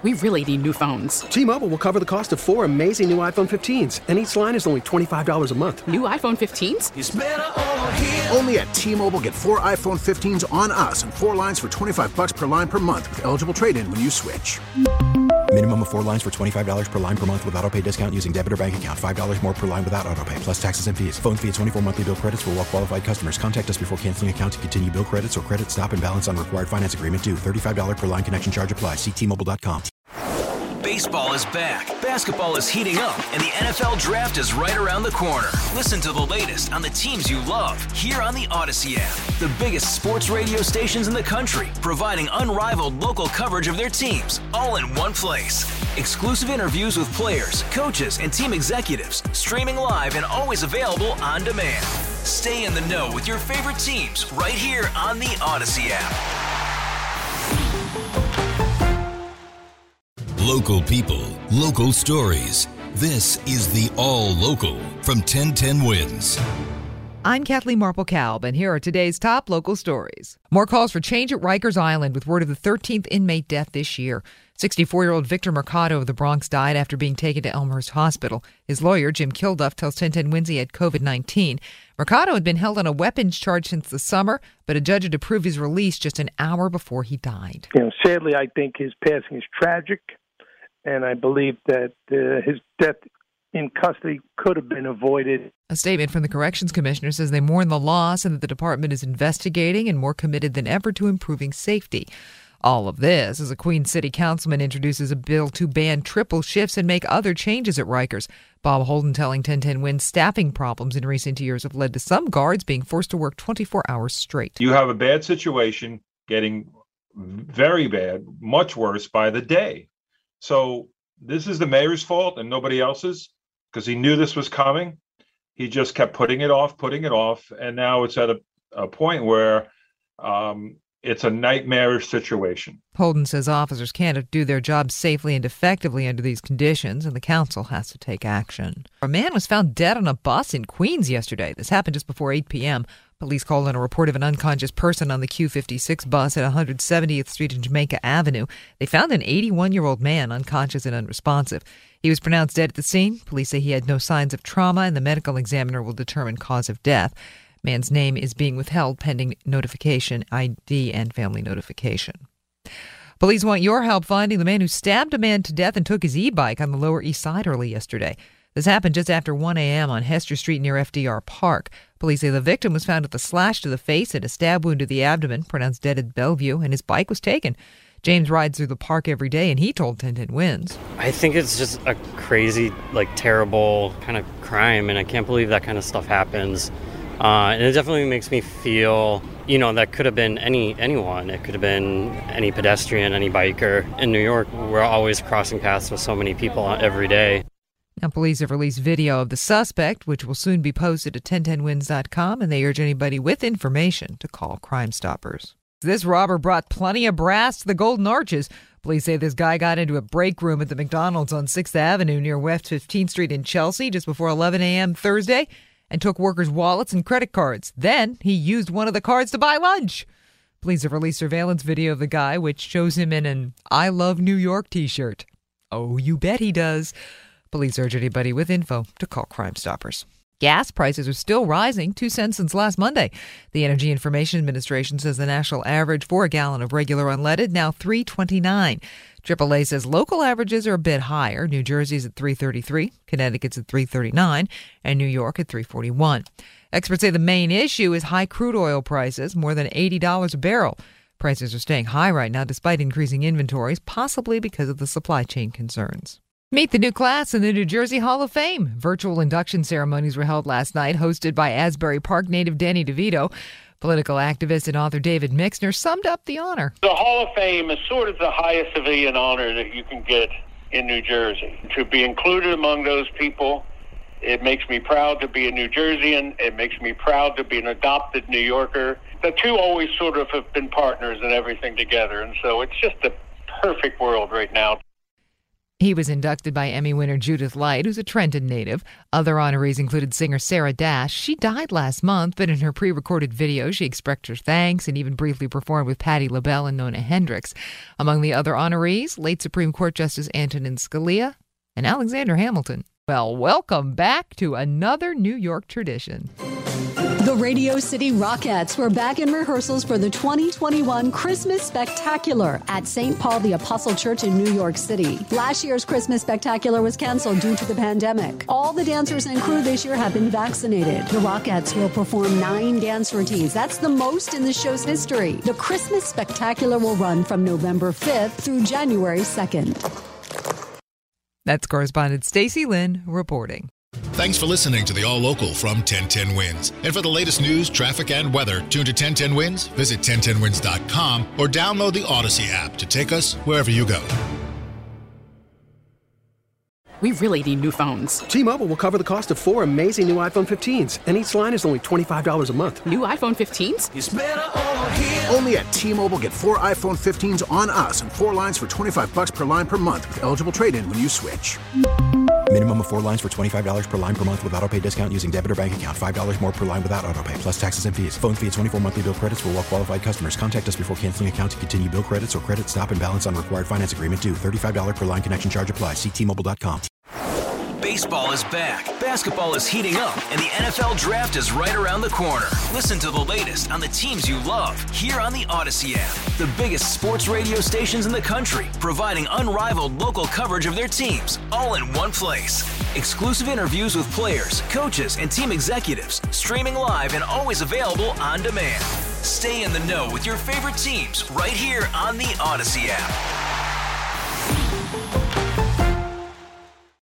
We really need new phones. T-Mobile will cover the cost of 4 amazing new iPhone 15s, and each line is only $25 a month. New iPhone 15s? It's better over here. Only at T-Mobile, get 4 iPhone 15s on us and 4 lines for $25 per line per month with eligible trade-in when you switch. Minimum of 4 lines for $25 per line per month with autopay discount using debit or bank account. $5 more per line without autopay, plus taxes and fees. Phone fee at 24 monthly bill credits for well-qualified customers. Contact us before canceling account to continue bill credits or credit stop and balance on required finance agreement due. $35 per line connection charge applies. See T-Mobile.com. Baseball is back, basketball is heating up, and the NFL Draft is right around the corner. Listen to the latest on the teams you love here on the Odyssey app. The biggest sports radio stations in the country, providing unrivaled local coverage of their teams, all in one place. Exclusive interviews with players, coaches, and team executives, streaming live and always available on demand. Stay in the know with your favorite teams right here on the Odyssey app. Local people, local stories. This is the All Local from 1010 Wins. I'm Kathleen Marple-Kalb, and here are today's top local stories. More calls for change at Rikers Island with word of the 13th inmate death this year. 64-year-old Victor Mercado of the Bronx died after being taken to Elmhurst Hospital. His lawyer, Jim Kilduff, tells 1010 Wins he had COVID-19. Mercado had been held on a weapons charge since the summer, but a judge had approved his release just an hour before he died. Sadly, I think his passing is tragic. And I believe that his death in custody could have been avoided. A statement from the Corrections Commissioner says they mourn the loss and that the department is investigating and more committed than ever to improving safety. All of this as a Queens City councilman introduces a bill to ban triple shifts and make other changes at Rikers. Bob Holden telling 1010 Wins staffing problems in recent years have led to some guards being forced to work 24 hours straight. You have a bad situation getting very bad, much worse by the day. So this is the mayor's fault and nobody else's because he knew this was coming. He just kept putting it off. And now it's at a point where it's a nightmarish situation. Holden says officers can't do their jobs safely and effectively under these conditions, and the council has to take action. A man was found dead on a bus in Queens yesterday. This happened just before 8 p.m. Police called in a report of an unconscious person on the Q56 bus at 170th Street and Jamaica Avenue. They found an 81-year-old man unconscious and unresponsive. He was pronounced dead at the scene. Police say he had no signs of trauma, and the medical examiner will determine cause of death. Man's name is being withheld pending notification, ID, and family notification. Police want your help finding the man who stabbed a man to death and took his e-bike on the Lower East Side early yesterday. This happened just after 1 a.m. on Hester Street near FDR Park. Police say the victim was found with a slash to the face and a stab wound to the abdomen, pronounced dead at Bellevue, and his bike was taken. James rides through the park every day, and he told 1010 Wins. I think it's just a crazy, terrible kind of crime, and I can't believe that kind of stuff happens. And it definitely makes me feel, that could have been anyone. It could have been any pedestrian, any biker. In New York, we're always crossing paths with so many people every day. Now, police have released video of the suspect, which will soon be posted at 1010wins.com, and they urge anybody with information to call Crime Stoppers. This robber brought plenty of brass to the Golden Arches. Police say this guy got into a break room at the McDonald's on 6th Avenue near West 15th Street in Chelsea just before 11 a.m. Thursday and took workers' wallets and credit cards. Then he used one of the cards to buy lunch. Police have released surveillance video of the guy, which shows him in an I Love New York t-shirt. Oh, you bet he does. Police urge anybody with info to call Crime Stoppers. Gas prices are still rising, 2 cents since last Monday. The Energy Information Administration says the national average for a gallon of regular unleaded now $3.29. AAA says local averages are a bit higher. New Jersey's at $3.33, Connecticut's at $3.39, and New York at $3.41. Experts say the main issue is high crude oil prices, more than $80 a barrel. Prices are staying high right now despite increasing inventories, possibly because of the supply chain concerns. Meet the new class in the New Jersey Hall of Fame. Virtual induction ceremonies were held last night, hosted by Asbury Park native Danny DeVito. Political activist and author David Mixner summed up the honor. The Hall of Fame is sort of the highest civilian honor that you can get in New Jersey. To be included among those people, it makes me proud to be a New Jerseyan. It makes me proud to be an adopted New Yorker. The two always sort of have been partners in everything together, and so it's just a perfect world right now. He was inducted by Emmy winner Judith Light, who's a Trenton native. Other honorees included singer Sarah Dash. She died last month, but in her pre-recorded video, she expressed her thanks and even briefly performed with Patti LaBelle and Nona Hendrix. Among the other honorees, late Supreme Court Justice Antonin Scalia and Alexander Hamilton. Well, welcome back to another New York tradition. The Radio City Rockettes were back in rehearsals for the 2021 Christmas Spectacular at St. Paul the Apostle Church in New York City. Last year's Christmas Spectacular was canceled due to the pandemic. All the dancers and crew this year have been vaccinated. The Rockettes will perform 9 dance routines. That's the most in the show's history. The Christmas Spectacular will run from November 5th through January 2nd. That's correspondent Stacey Lynn reporting. Thanks for listening to the All Local from 1010 Wins. And for the latest news, traffic, and weather, tune to 1010 Wins, visit 1010wins.com, or download the Odyssey app to take us wherever you go. We really need new phones. T-Mobile will cover the cost of 4 amazing new iPhone 15s, and each line is only $25 a month. New iPhone 15s? It's better over here. Only at T-Mobile, get 4 iPhone 15s on us and 4 lines for $25 per line per month with eligible trade-in when you switch. Minimum of 4 lines for $25 per line per month with autopay discount using debit or bank account. $5 more per line without autopay, plus taxes and fees. Phone fee at 24 monthly bill credits for well-qualified customers. Contact us before canceling account to continue bill credits or credit stop and balance on required finance agreement due. $35 per line connection charge applies. See T-Mobile.com. Baseball is back, basketball is heating up, and the NFL Draft is right around the corner. Listen to the latest on the teams you love here on the Odyssey app. The biggest sports radio stations in the country, providing unrivaled local coverage of their teams, all in one place. Exclusive interviews with players, coaches, and team executives, streaming live and always available on demand. Stay in the know with your favorite teams right here on the Odyssey app.